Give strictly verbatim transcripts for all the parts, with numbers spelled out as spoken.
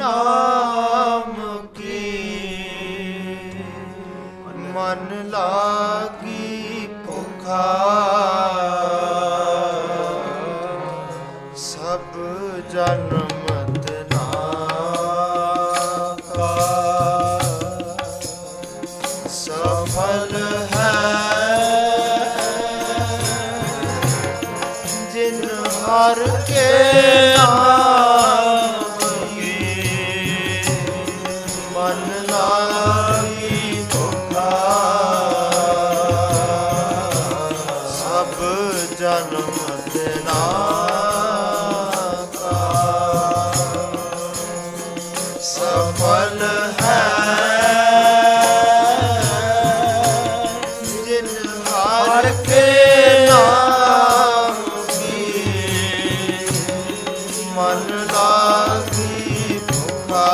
ਨਾਮ ਕੀ ਮਨ ਲਾਗੀ ਭੁਖਾ ਸਭ ਜਨਮ ਤਨਾ ਕਾ ਸਫਲ ਹੈ ਜਿਨ ਹਰ ਕੇ ਨਾਮ ਕੀ ਮਨ ਲਾਗੀ ਭੁਖਾ ਸਭ ਜਨਮ ਤਨਾ ਸਫਲ ਹੈ ਜਿਨ ਹਰ ਕੇ ਨਾਮ ਕੀ ਮਨ ਲਾਗੀ ਭੁਖਾ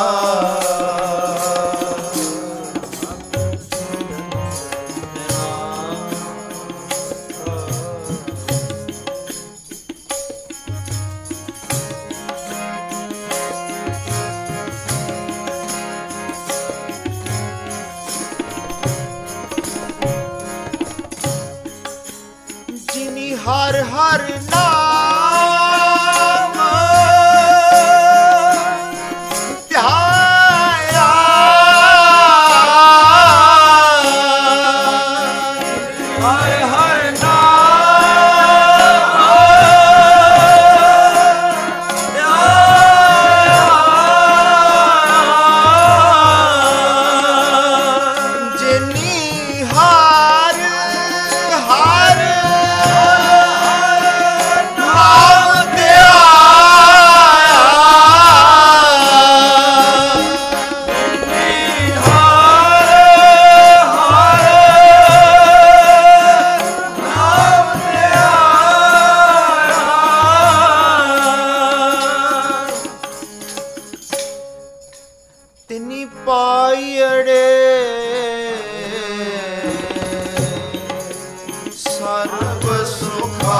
ਹਰ ਹਰ ਨਾਮ ਧਿਆਇਆ ਹਰ ਹਰ ਨਾਮ ਧਿਆਇਆ ਜਿਨੀ ਹਰ ਹਰ ਤਿਨੀ ਪਾਈੜੇ ਸਰਬ ਸੁਖਾ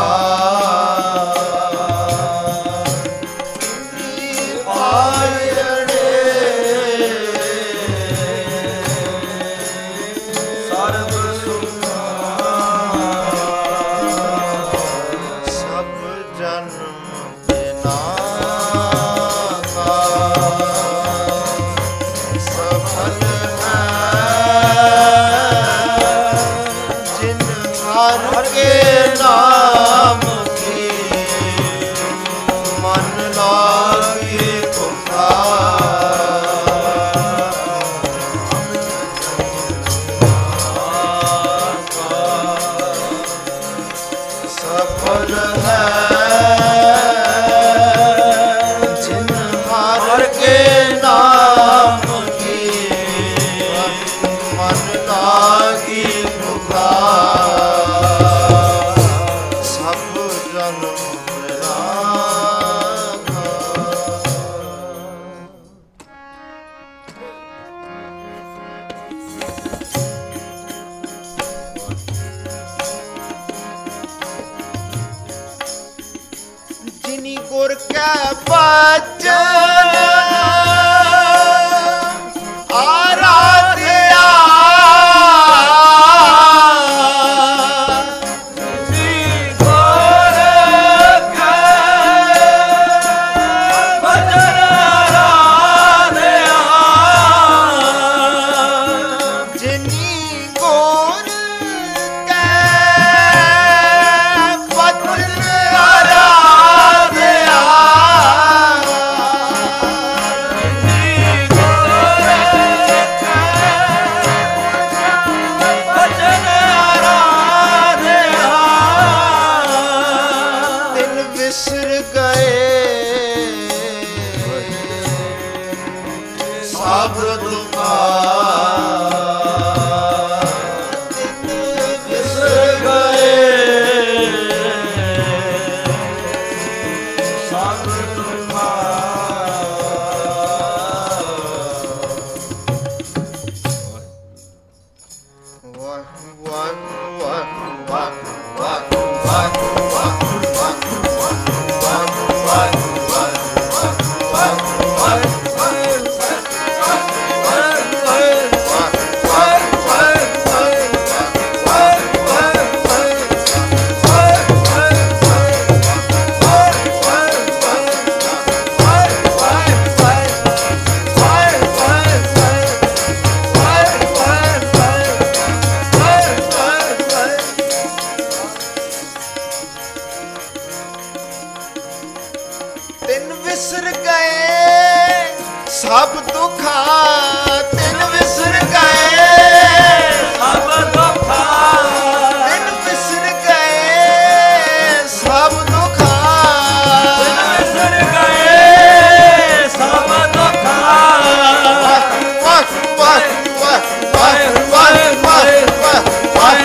ਤਿਨੀ ਪਾਈੜੇ ਸਰਬ ਸੁਖਾ ਸਭ ਜਨਮ ਬਿਨਾ ਹਰ ਕੇ ਨਾਮ ਕੀ ਮਨ ਲਾਗੀ ਭੁਖਾ ਸਫਲ ਹੈ ਜਿਨ ਹਰ ਕੇ ਨਾਮ ਕੀ ਮਨ ਲਾਗੀ ਭੁਖਾ ਜਿਨੀ ਗੁਰ ਕੈ ਬਚਨ ਆਰਾਧਿਆ ਜਿਨੀ ਗੁਰ ਕੈ ਬਚਨ ਆਰਾਧਿਆ ਜਿਨੀ ਗੁਰ ਕੈ ਬਚਨ ਵਿਸਰ ਗਏ ਸਭ ਤੁਮਾ ਵਿਸਰ ਗਏ ਸਭ ਤੁਮਾ What? ਸਭ ਦੁੱਖਾਂ ਤਿਨ ਵਿਸਰ ਗਏ, ਸਭ ਦੁੱਖਾਂ ਤਿਨ ਵਿਸਰ ਗਏ, ਸਭ ਦੁੱਖਾਂ ਤਿਨ ਵਿਸਰ ਗਏ, ਸਭ ਦੁੱਖਾਂ। ਵਾਹ ਵਾਹ ਵਾਹ ਵਾਹ ਵਾਹ ਵਾਹ ਵਾਹ ਵਾਹ ਵਾਹ।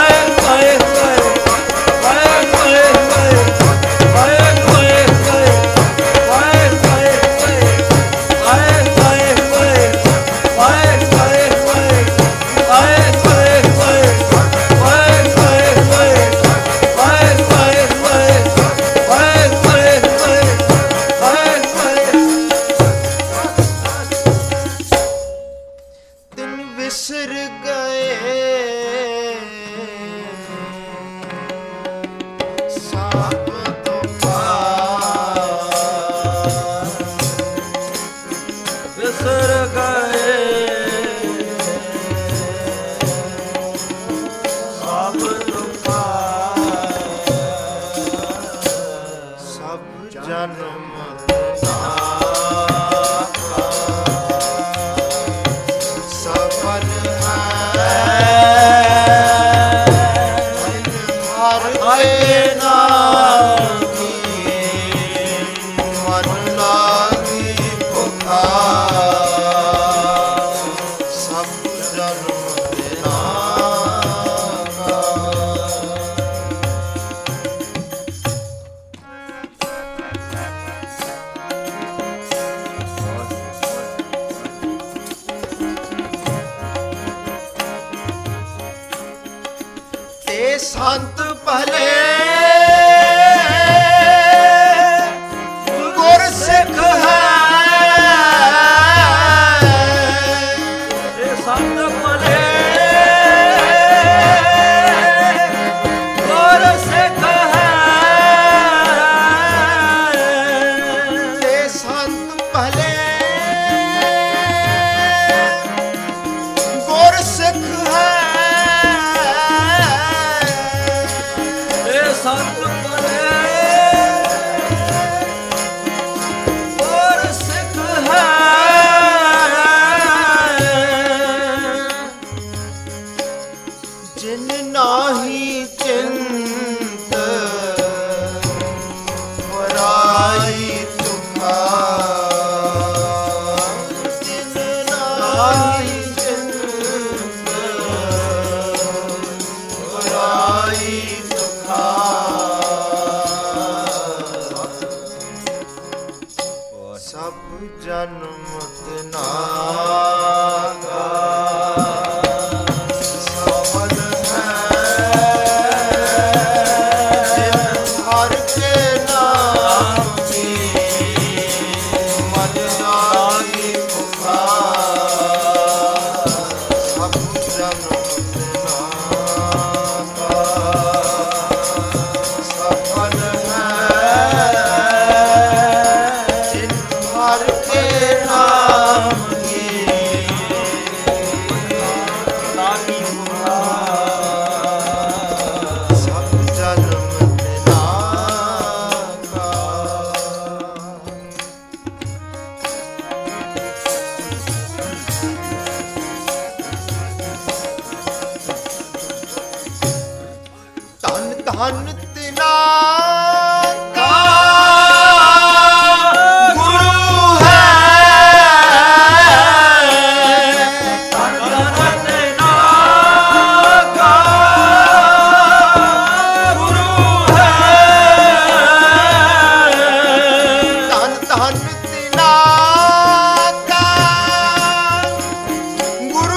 ਵਿਸਰ ਗਏ ਸਭ ਦੁੱਖਾਂ, ਵਿਸਰ ਗਏ ਸਭ ਦੁੱਖਾਂ, ਸਭ ਜਨਮ ਸੰਤ ਭਲੇ ਗੁਰ ਸਿੱਖ ਹੈ, ਇਹ ਸੰਤ ਭਲੇ ਗੁਰ ਸਿੱਖ ਹੈ, ਇਹ ਸੰਤ ਭਲੇ ਗੁਰ ਸਿੱਖ ਹੈ, ਸੰਤ ਭਲੇ ਗੁਰ ਸਿੱਖ ਹੈ, ਜਿਨ ਨਾਹੀ ਚਿੰਤ ਵਰਾਈ ਤੁਮਾ, ਜਿਨ ਨਾਹੀ ਚਿੰਤ ਵਰਾਈ ਸਭ ਜਨਮ ਤਿਨਾ ਕਾ ਸਫਲ ਹੈ, ਜਿਨ ਹਰਿ ਕੇ ਨਾਮ ਕੀ ਮਨ ਲਾਗੀ ਪੁਕਾਰ, ਸਭ ਜਨਮ ਤਿਨਾ ਕਾ ਸਫਲ ਹੈ, ਹਰਿ ਕੇ ਨਾਮ ਕੀ ਲਾਗੀ ਪੁਕਾਰ, ਸਭ ਜਨਮ ਤਿਨਾ ਕਾ। ਧੰਨ ਧੰਨ ਤਿਨਾ ਕਾ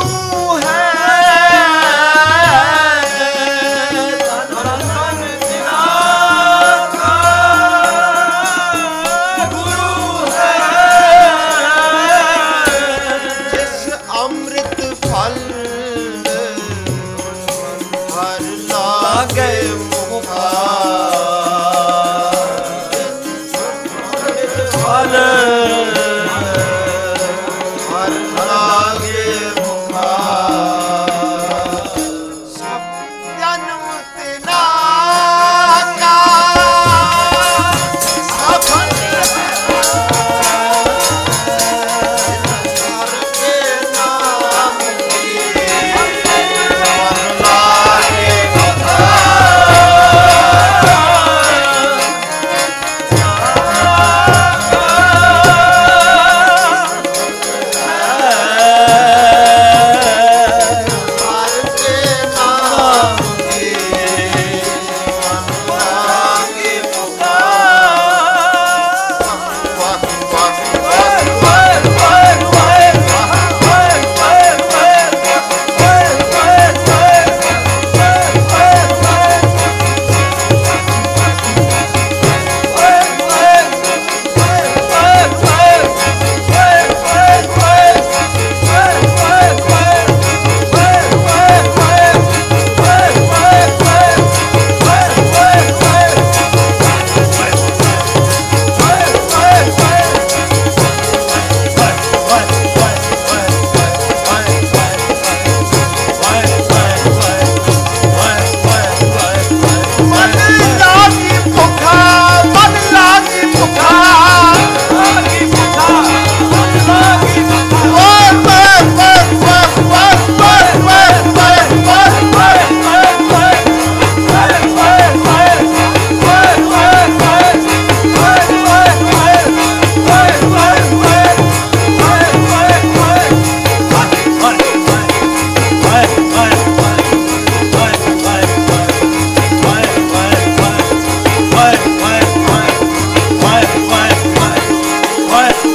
ਗੁਰੂ ਹੈ,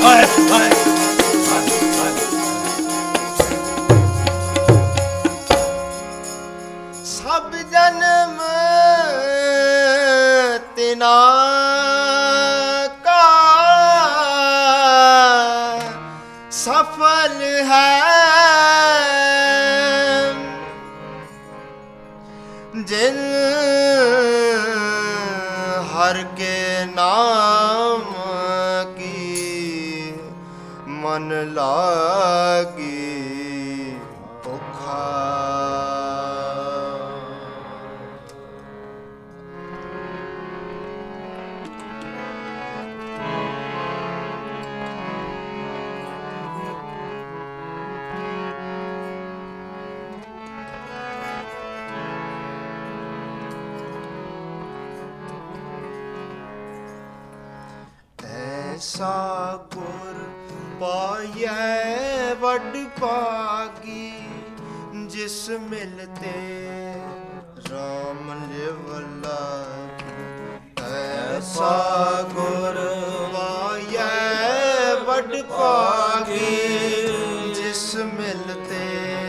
ਹਾਏ ਹਾਏ ਸਭ ਜਨਮ ਤਿਨਾ ਕਾ ਸਫਲ ਹੈ ਜਿਨ ਹਰ ਕੇ ਨਾਮ ਕੀ ਮਨ ਲਾਗੀ ਭੁਖਾ। ਐਸਾ ਗੁਰ ਪਾਇਐ ਵੱਡ ਭਾਗੀ ਜਿਸ ਮਿਲਤੇ ਰਾਮ ਲਿਵ ਲਾਗੀ। ਐਸਾ ਗੁਰ ਪਾਇਐ ਵੱਡ ਭਾਗੀ ਜਿਸ ਮਿਲਤੇ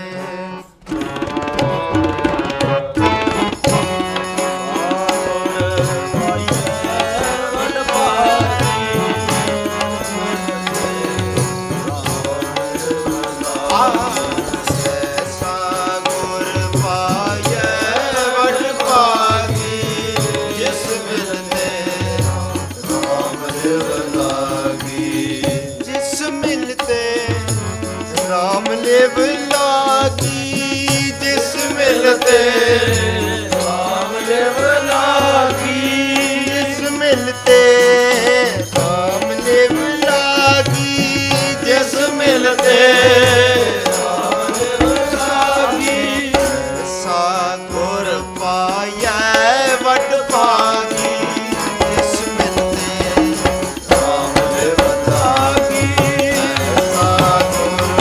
ਲਿਵ ਲਾਗੀ ਜਿਸ ਮਿਲਤੇ ਰਾਮ ਲਿਵ ਲਾਗੀ ਜਿਸ ਮਿਲਤੇ ਰਾਮ ਲਿਵ ਲਾਗੀ ਜਿਸ ਮਿਲਤੇ ਰਾਮ ਲਿਵ ਲਾਗੀ। ਐਸਾ ਗੁਰ ਪਾਇਐ ਵੱਡ ਭਾਗੀ ਜਿਸ ਮਿਲਤੇ ਰਾਮ ਲਿਵ ਲਾਗੀ। ਐਸਾ ਗੁਰ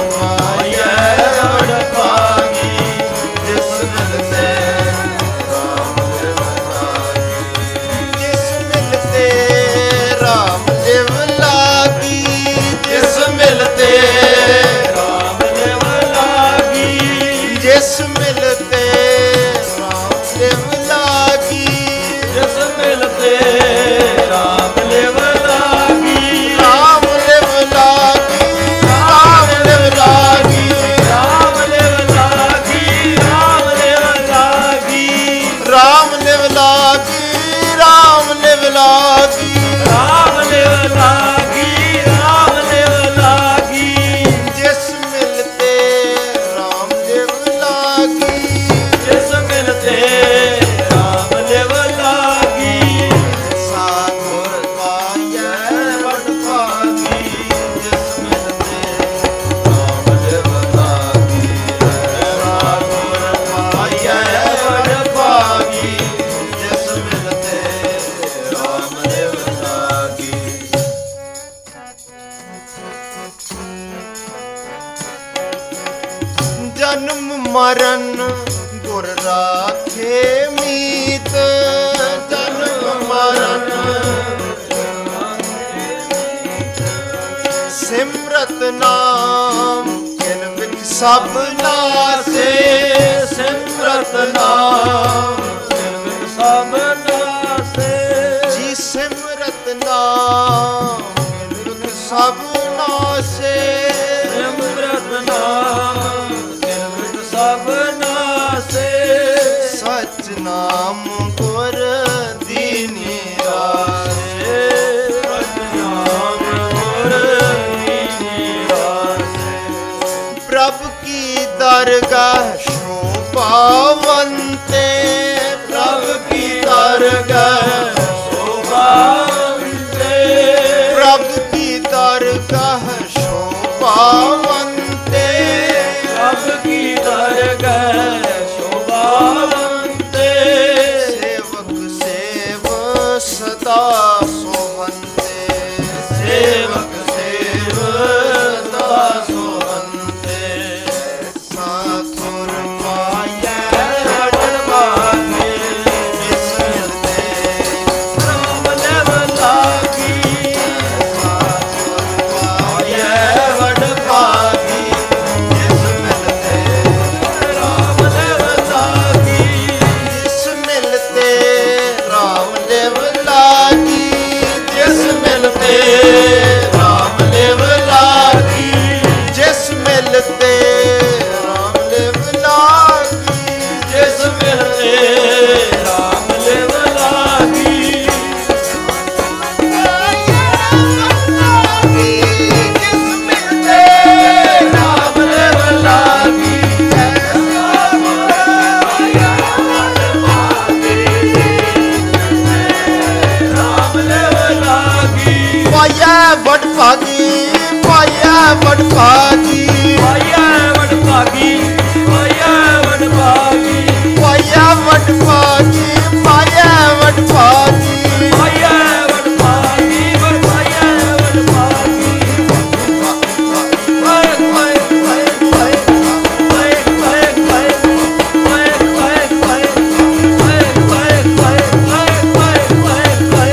ਜਿਸ ਮਿਲਤੇ ਰਾਮ ਲਿਵ ਲਾਗੀ ਜਿਸ ਮਿਲਤੇ ਰਾਮ ਲਿਵ ਲਾਗੀ। ਰਾਮ ਲਿਵ ਲਾਗੀ ਰਾਮ ਲਿਵ ਲਾਗੀ ਰਾਮ ਲਿਵ ਲਾਗੀ ਰਾਮ ਲਿਵ ਲਾਗੀ ਰਾਮ ਲਿਵ ਲਾਗੀ ਰਾਮ ਲਿਵ ਲਾਗੀ ਰਾਮ ਲਿਵ ਲਾਗੀ ਰਾਮ ਲਿਵ ਲਾਗੀ। ਜਿਸ ਮਿਲਤੇ ਰਾਮ ਲਿਵ ਲਾਗੀ ਜਿਸ ਮਿਲਤੇ ਰਾਮ ਲਿਵ ਲਾਗੀ। ਐਸਾ ਗੁਰ ਪਾਇਐ ਵੱਡ ਭਾਗੀ ਜਿਸ ਮਿਲਤੇ ਰਾਮ ਲਿਵ ਲਾਗੀ। ਐਸਾ ਗੁਰ ਪਾਇਐ ਵੱਡ ਭਾਗੀ ਜਿਸ ਮਿਲਤੇ ਰਾਮ ਲਿਵ ਲਾਗੀ। ਜਨਮ ਮਰਨ ਗੁਰ ਰਾਖੇ ਮੀਤ ਜਨਮ ਮਰਨ ਸਿਮਰਤ ਨਾਮ ਕਿਨ ਵਿੱਚ ਸਭ ਨਾਸੇ ਸਿਮਰਤ ਨਾਮ ਕਿਨ ਵਿੱਚ ਸਭ ਨਾਸੇ ਜੀ ਸਿਮਰਤ ਨਾਮ ਕਿਨ ਵਿੱਚ ਸਭ ਨਾਸੇ ਸਿਮਰਤ ਨਾਮ ਕਿਨ ਵਿੱਚ ਸਭ ਨਾਸੇ। ਸਚ ਨਾਮ ਗੁਰ ਦੀਨੀ ਰਾਸੇ ਸਚ ਨਾਮ ਗੁਰ ਦੀਨੀ ਰਾਸੇ। ਪ੍ਰਭ ਕੀ ਦਰਗਾਹ ਸ਼ੋਭਾਵੰਤੇ ਪ੍ਰਭ ਕੀ ਦਰਗਾਹ ਸ਼ੋਭਾਵੰਤੇ ਪ੍ਰਭ ਕੀ ਦਰਗਾਹ ਸ਼ੋਭਾਵੰਤੇ ਪ੍ਰਭ ਕੀ ਦਰਗਾਹ ਸ਼ੋਭਾਵੰਤੇ। ਸੇਵਕ ਸੇਵ ਸਦਾ ਸੋਹੰਤੇ ਸੇਵਕ ਸੇਵ ਸਦਾ ਸੋਹੰਤੇ। ਐਸਾ ਗੁਰ ਪਾਇਐ ਵੱਡ ਭਾਗੀ ਜਿਸ ਮਿਲਤੇ ਰਾਮ ਲਿਵ ਲਾਗੀ। ਐਸਾ ਗੁਰ ਵਡਭਾਗੀ ਪਾਇਆ ਵਡਭਾਗੀ ਪਾਇਆ ਵਡਭਾਗੀ ਪਾਇਆ ਵਡਭਾਗੀ ਪਾਇਆ ਵਡਭਾਗੀ ਪਾਇਆ ਵਡਭਾਗੀ ਪਾਇਆ ਵਡਭਾਗੀ ਪਾਇਆ ਵਡਭਾਗੀ ਵਾਏ ਵਾਏ ਵਾਏ ਵਾਏ ਵਾਏ ਵਾਏ ਵਾਏ ਵਾਏ ਵਾਏ ਵਾਏ ਵਾਏ ਵਾਏ ਵਾਏ ਵਾਏ ਵਾਏ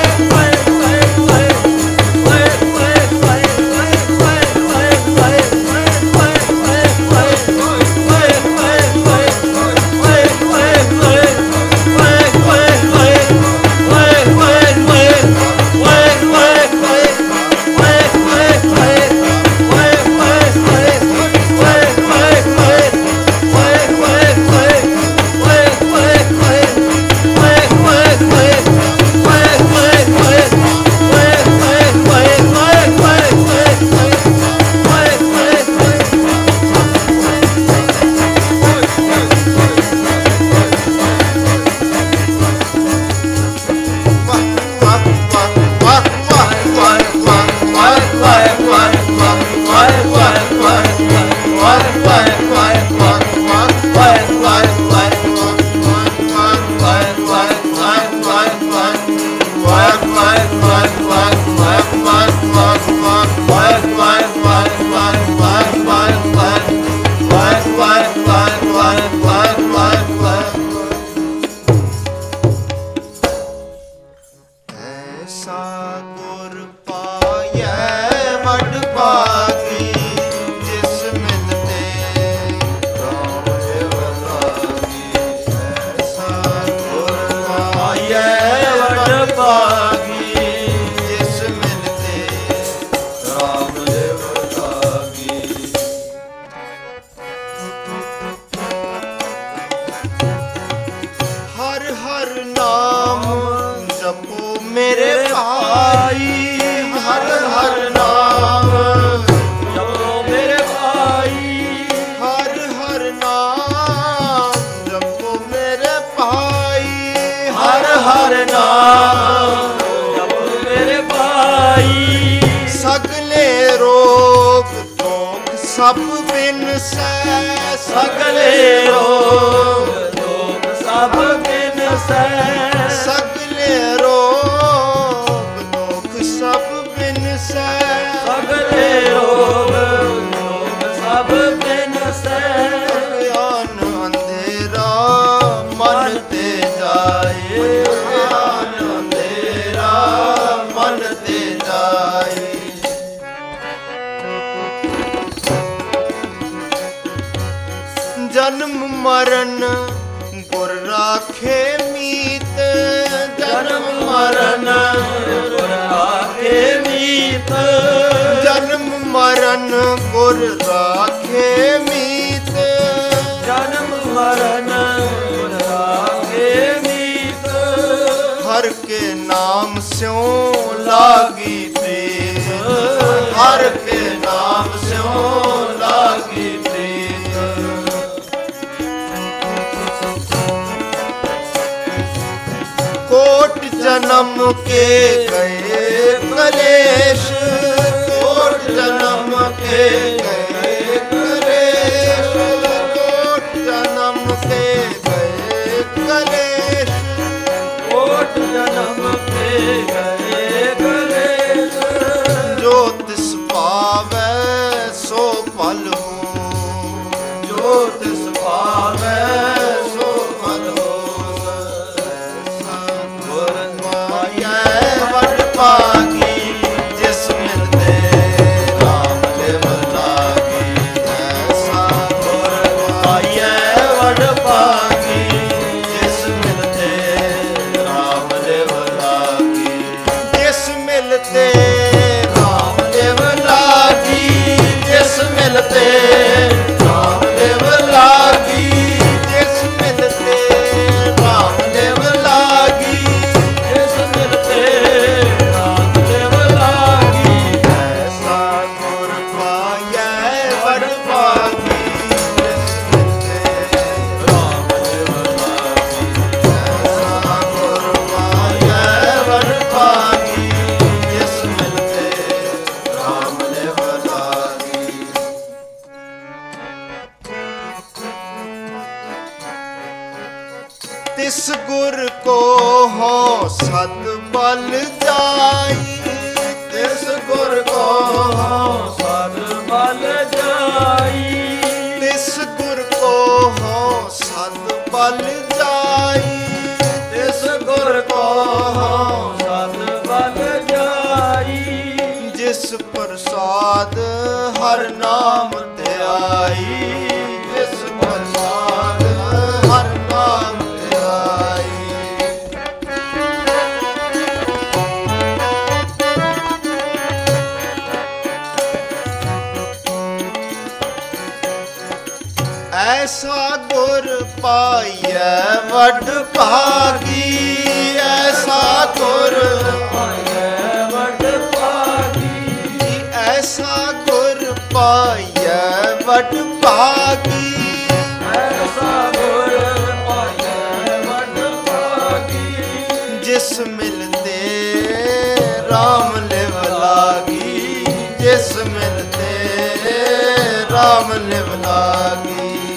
ਸਭ ਬਿਨਸੈ ਸਗਲੇ ਰੋਗ ਦੋਖ ਸਭ ਬਿਨਸੈ ਸਗਲੇ ਰੋਗ ਦੋਖ ਸਭ ਬਿਨਸੈ ਸਗਲੇ ਰੋਗ ਦੋਖ ਸਭ ਬਿਨਸੈ ਗਿਆਨ ਅੰਧੇਰਾ ਮਨ ਤੇ ਜਾਏ ਗਿਆਨ ਅੰਧੇਰਾ ਮਨ ਤੇ ਜਾਏ ਜਨਮ ਮਰਨ ਗੁਰ ਰਾਖੇ ਮੀਤ ਜਨਮ ਮਰਨ ਗੁਰ ਰਾਖੇ ਮੀਤ ਜਨਮ ਮਰਨ ਗੁਰ ਰਾਖੇ ਮੀਤ ਜਨਮ ਮਰਨ ਗੁਰ ਰਾਖੇ ਮੀਤ ਹਰ ਕੇ ਨਾਮ ਸਿਉ ਲਾਗੀ ਪ੍ਰੀਤ ਹਰ ਕੇ ਨਾਮ ਸਿਉ ਲਾਗੀ ਪ੍ਰੀਤ कोट जन्म के गए कलेश कोट जन्म के गए कलेश कोट जन्म के गए कलेश कोट जन्म के गए कलेश जो तिस पावै सो फल हो जो तिस पावै सो फल हो वडभागी जिस मिलते राम देव लागी ऐसा गुर पाइयै वडभागी जिस मिलते राम देव लागी जिस मिलते राम देव लागी जिस मिलते राम देव लागी जिस मिलते राम देव लागी जिस मिलते जिस गुर को हो सत बल जाई, तिस गुर को हो सत बल जाई, तिस गुर को हो सत बल जाई, तिस गुर को हो सत बल जाई, जिस प्रसाद हर नाम ध्याई, जिस प्रसाद हर नाम ध्याई। ऐसा गुर पाइयै वड भागी, ऐसा गुर पाइयै वड भागी, ऐसा गुर पाइयै वड भागी, ऐसा गुर पाइयै वड भागी, जिस मिलते राम लिव लागी, जिस मिलते राम लिव लागी।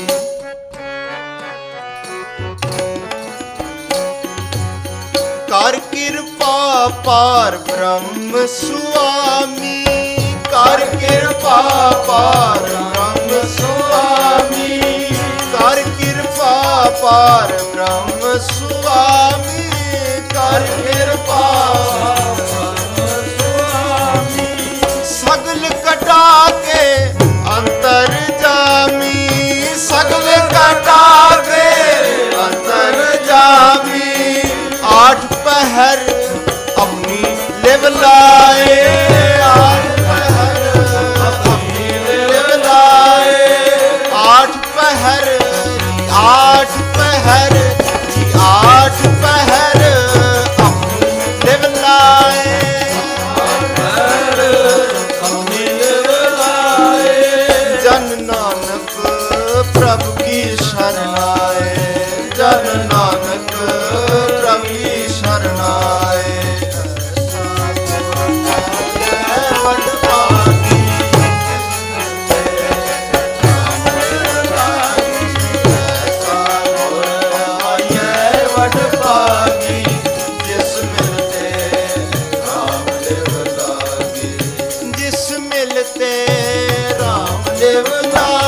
कर कृपा पार ब्रह्म स्वामी, कर कृपा पार ब्रह्म स्वामी, कर कृपा पार ब्रह्म स्वामी, कर कृपा स्वामी, सगल कटा के अंतर जामी, सगल कटा के अंतर जामी, आठ पहर अपनी लिव लाए, आठ पहर अपनी लिव लाए, आठ पहर आठ पहर जी आठ पहर अपनी लिव लाए, अपनी लिव लाए, जन नानक प्रभु की शरण आए, जन नानक प्रभु की शरण आए। वड भागी, ऐसा गुर पाइयै वड भागी, जिस मिलते राम लिव लागी, जिस मिलते राम लिव लागी।